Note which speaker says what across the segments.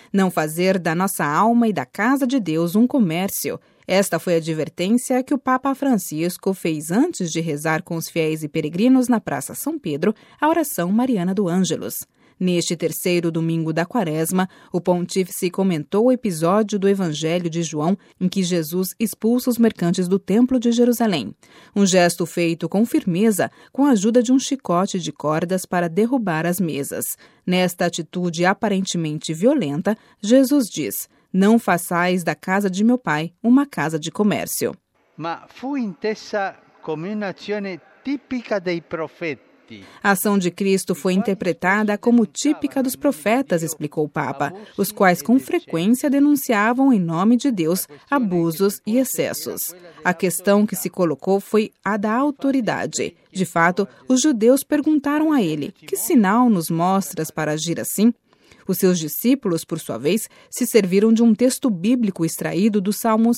Speaker 1: Não fazer da nossa alma e da casa de Deus um comércio. Esta foi a advertência que o Papa Francisco fez antes de rezar com os fiéis e peregrinos na Praça São Pedro a oração mariana do Ângelus. Neste terceiro domingo da Quaresma, o pontífice comentou o episódio do Evangelho de João em que Jesus expulsa os mercantes do Templo de Jerusalém. Um gesto feito com firmeza, com a ajuda de um chicote de cordas para derrubar as mesas. Nesta atitude aparentemente violenta, Jesus diz: "Não façais da casa de meu pai uma casa de comércio."
Speaker 2: Ma fu intesa come un'azione tipica dei profeti.
Speaker 1: A ação de Cristo foi interpretada como típica dos profetas, explicou o Papa, os quais com frequência denunciavam em nome de Deus abusos e excessos. A questão que se colocou foi a da autoridade. De fato, os judeus perguntaram a ele: "Que sinal nos mostras para agir assim?" Os seus discípulos, por sua vez, se serviram de um texto bíblico extraído do Salmo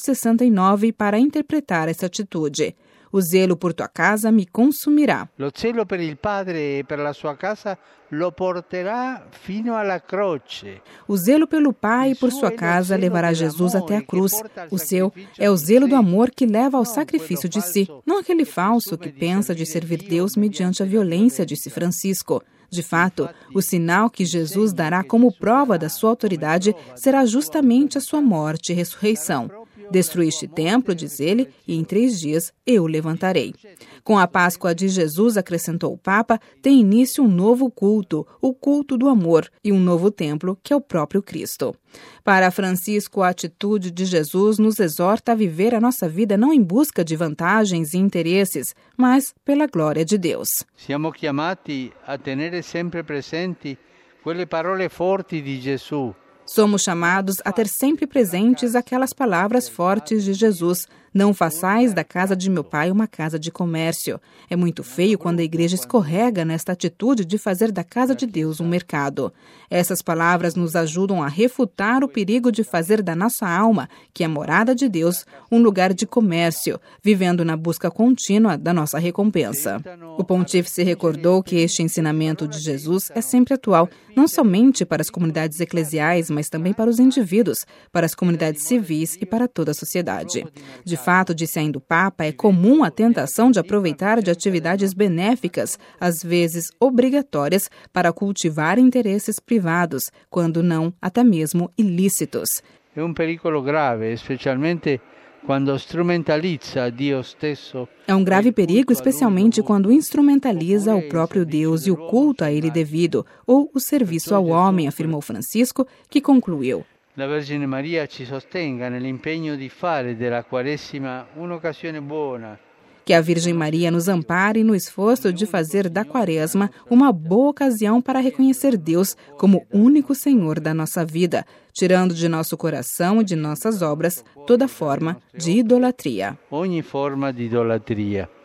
Speaker 1: 69 para interpretar essa atitude. "O zelo por tua casa me consumirá."
Speaker 2: Lo zelo per il padre e per la sua casa lo porterà fino alla croce.
Speaker 1: O zelo pelo Pai e por sua casa levará Jesus até a cruz. O seu é o zelo do amor que leva ao sacrifício de si, não aquele falso que pensa de servir Deus mediante a violência, disse Francisco. De fato, o sinal que Jesus dará como prova da sua autoridade será justamente a sua morte e ressurreição. "Destruí este templo", diz ele, "e em 3 dias eu o levantarei." Com a Páscoa de Jesus, acrescentou o Papa, tem início um novo culto, o culto do amor, e um novo templo, que é o próprio Cristo. Para Francisco, a atitude de Jesus nos exorta a viver a nossa vida não em busca de vantagens e interesses, mas pela glória de Deus.
Speaker 2: Siamo chiamati a tenere sempre presenti quelle parole forti di Gesù.
Speaker 1: Somos chamados a ter sempre presentes aquelas palavras fortes de Jesus: "Não façais da casa de meu pai uma casa de comércio." É muito feio quando a igreja escorrega nesta atitude de fazer da casa de Deus um mercado. Essas palavras nos ajudam a refutar o perigo de fazer da nossa alma, que é morada de Deus, um lugar de comércio, vivendo na busca contínua da nossa recompensa. O pontífice recordou que este ensinamento de Jesus é sempre atual, não somente para as comunidades eclesiais, mas também para os indivíduos, para as comunidades civis e para toda a sociedade. De fato, disse ainda o Papa, é comum a tentação de aproveitar de atividades benéficas, às vezes obrigatórias, para cultivar interesses privados, quando não até mesmo ilícitos.
Speaker 2: É um pericolo grave, especialmente quando strumentalizza Dio stesso.
Speaker 1: É um grave perigo, especialmente quando instrumentaliza o próprio Deus e o culto a ele devido, ou o serviço ao homem, afirmou Francisco, que concluiu:
Speaker 2: La Vergine Maria ci sostenga nell'impegno di fare della Quaresima un'occasione buona.
Speaker 1: Que a Virgem Maria nos ampare no esforço de fazer da Quaresma uma boa ocasião para reconhecer Deus como único Senhor da nossa vida, tirando de nosso coração e de nossas obras toda forma de idolatria.
Speaker 2: Ogni forma di idolatria.